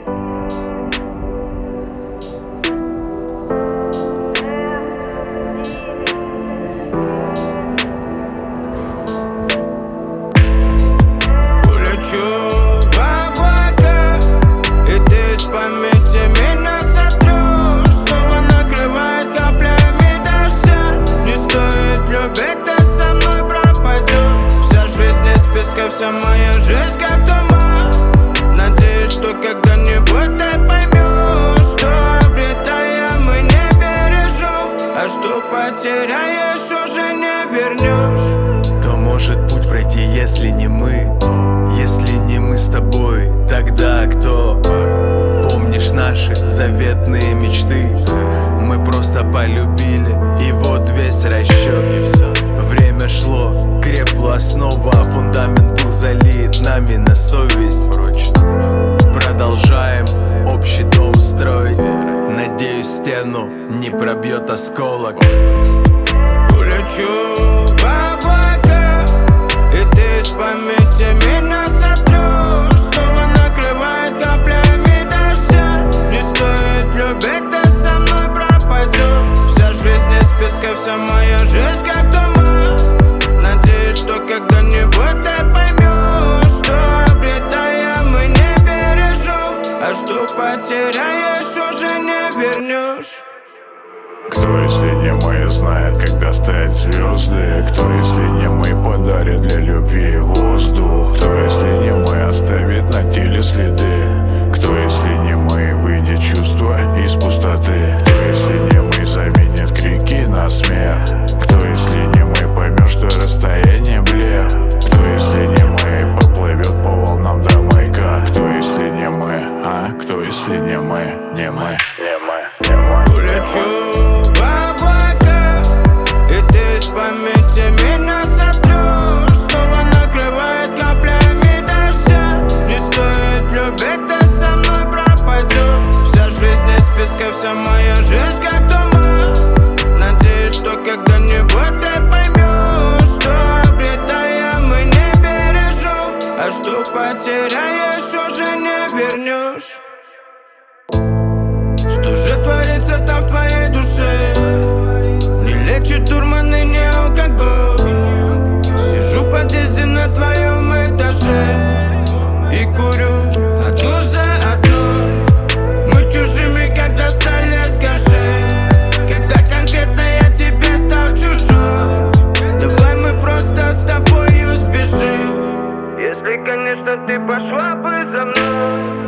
Улечу в облака, и ты из памяти меня сотрешь. Снова накрывает каплями дождя. Не стоит любить, ты со мной пропадешь. Вся жизнь из песка, вся моя жизнь как туман. Надеюсь, что когда-нибудь ты поймешь, что обретая мы не бережем, а что потеряешь, уже не вернешь. Кто может путь пройти, если не мы? Если не мы с тобой, тогда кто? Помнишь наши заветные мечты? Мы просто полюбили, и вот весь расчет. Время шло, крепла основа, фундамент был залит нами на совесть. Продолжаем общий дом строить. Надеюсь, стену не пробьет осколок. Улечу в облака, и ты из памяти меня сотрешь. Снова накрывает каплями дождя. Не стоит любить, ты со мной пропадешь. Вся жизнь из песка, вся моя жизнь как туман. Надеюсь, что когда-нибудь ты поймешь, что обретая мы не бережем, а что потеряешь, уже не вернешь. Кто, если не мы, знает, как достать звезды? Кто, если не мы, подарит для любви воздух? Кто, если не мы, оставит на теле следы? Кто, если не мы, выйдет чувство из пустоты? Кто, если не мы, заменит крики на смех? Кто, если не мы, поймет, что расстояние блеф? Кто, если не мы, поплывет по волнам до маяка? Кто, если не мы, а? Кто, если не мы, не мы, не мы, не мы? Улечу в облака, и ты из памяти меня сотрешь. Снова накрывает каплями дождя. Не стоит любить, ты со мной пропадешь. Вся жизнь из песка, вся моя жизнь как туман. Надеюсь, что когда-нибудь ты поймешь, что обретая мы не бережем, а что потеряешь, уже не вернешь. Что же творится там в твоей душе? Не лечит дурман и не алкоголь. Сижу в подъезде на твоем этаже и курю одну за одной. Мы чужими, когда стали, скажи, когда конкретно я тебе стал чужой. Давай мы просто с тобою сбежим, если, конечно, ты пошла бы за мной.